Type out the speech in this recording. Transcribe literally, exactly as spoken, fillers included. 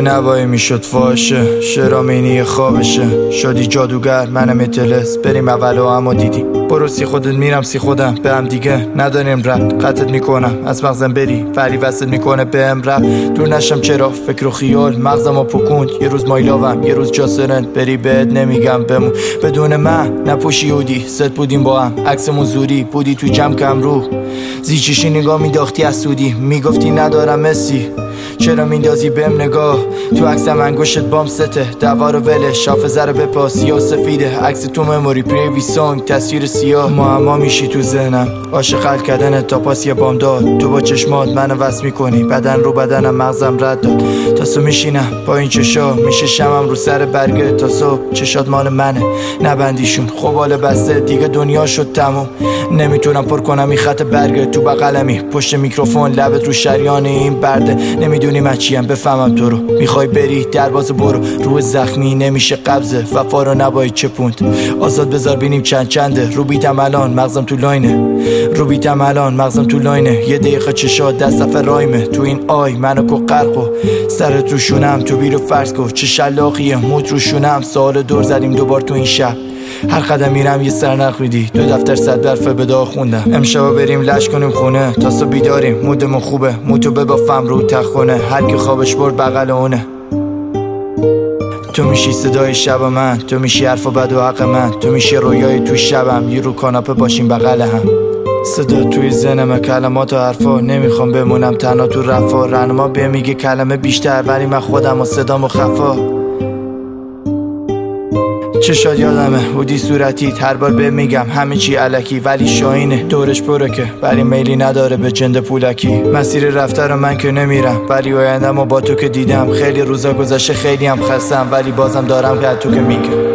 نوایی میشد فاشه، شرامینی خوابشه، شدی جادوگر منم اتلس. بریم اول و اما دیدی برو سی خودت میرم سی خودم، به هم دیگه نداریم رب. قطعت میکنم از مغزم بری ولی وصل میکنه به هم رب. دور نشم چرا فکر و خیال مغزم و پکوند، یه روز مایلاوم یه روز جاسرن. بری بهت نمیگم بمون بدون من نپوشی اودی. ست بودیم با هم عکسمون زوری بودی تو جمع کم رو زیچیشی نگاه میداختی از سودی. میگفتی ندارم مسی چرا میندازی بهم نگاه. تو عکسم انگشت بام سته دوار ولش حافظه رو بپا سیاه سفیده. عکس تو مموری پریوی سونگ تصویر سیاه. معما میشی تو ذهنم عاشق حل کردن تا پاس یه بام داد. تو با چشمات منو وصل میکنی بدن رو بدنم مغزم رد داد. تا سو میشینم با این چشا میشه شمم رو سر برگه تا صبح. چشات مال منه نبندیشون خوبال بسته دیگه دنیا شد تموم. نمیتونم پر کنم این خط برگه تو بغلمی پشت میکروفون لبت رو شریان این برده. نمیدونی من چیم بفهمم تو رو میخوای بری در باز برو. روح زخمی نمیشه قبضه وفا رو نباید چپوند. آزاد بذار بینیم چند چنده رو بیتم الان مغزم تو لاینه. رو بیتم الان مغزم تو لاینه. یه دقیقه چشات دست صفحه رایمه تو این آی منو کو قرقو. سرت رو شونم تو بیرو فرض کو چه شلاقیه موت رو شونم. سوال دور زدیم دوبار تو این شب. هر قدم میرم یه سرنخ میدی دو دفتر صد برف به داغ خوندم. امشب بریم لش کنیم خونه تا صبح بیداریم مودمون خوبه. موتو ببافم رو تخونه هر کی خوابش برد بغل اونه. تو میشی صدای شب من تو میشی حرف و بد و حق من. تو میشی رویای تو شبم یه رو کاناپه باشیم بغل هم. صدا توی ذهنم کلمات و حرفا نمیخوام بمونم تنها تو رفا. رنما بهم میگه کلمه بیشتر ولی من خودم و صدامو خفا. چشات یادمه بودی صورتیت هر بار به میگم همه چی علکی ولی شاینه دورش پره که ولی میلی نداره به جند پولکی. مسیر رفته رو من که نمیرم ولی آیندم و با تو که دیدم. خیلی روزا گذشته خیلی هم خستم ولی بازم دارم که تو که میگم